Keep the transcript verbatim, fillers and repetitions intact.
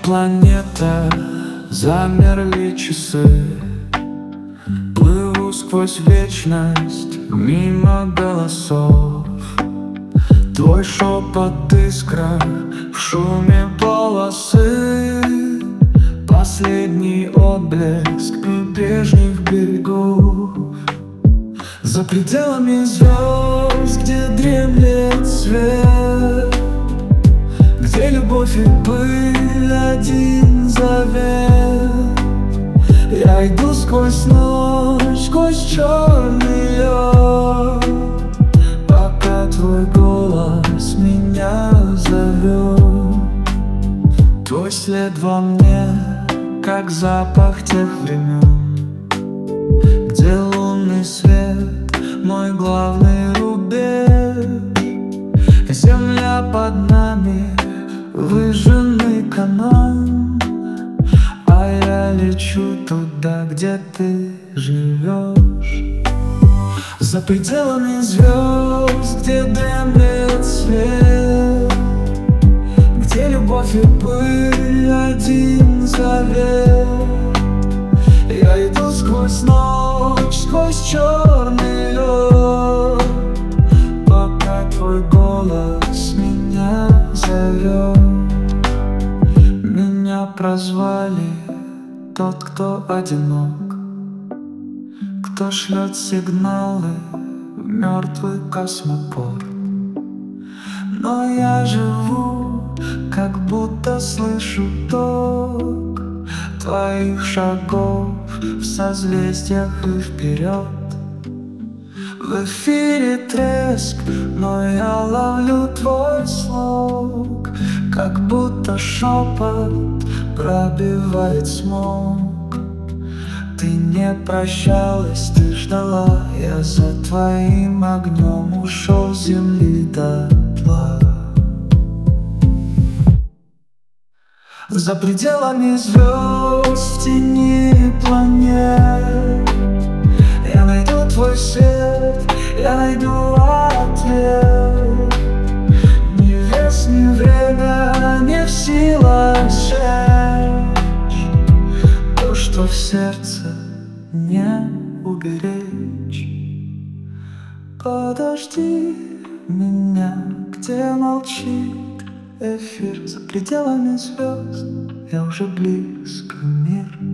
планета, замерли часы. Плыву сквозь вечность, мимо голосов. Твой шепот искра в шуме полосы. Последний отблеск прежних берегов. За пределами звезд, где дремлет свет, где любовь и пыль один завет. Я иду сквозь ночь, сквозь черный лед, пока твой голос меня зовет. Твой след во мне, как запах тех времен, где лунный свет мой главный рубеж. Земля под нами выжженный канал, а я лечу туда, где ты живешь. За пределами звезд, где дремлет свет, где любовь и пыль один завет. Я иду сквозь ночь, сквозь черный лед, пока твой голос меня зовет. Меня прозвали тот, кто одинок, кто шлет сигналы в мертвый космопорт. Но я живу, как будто слышу ток твоих шагов в созвездиях и вперед. В эфире треск, но я ловлю твой слог, как будто шепот пробивает смог. Ты не прощалась, ты ждала, я за твоим огнем ушел с земли дотла. За пределами звезд, в тени планет, я найду твой свет, я найду ответ. Ни вес, ни время не в силах сжечь то, что в сердце не уберечь. Подожди меня, где молчит эфир. За пределами звезд я уже близко, мир.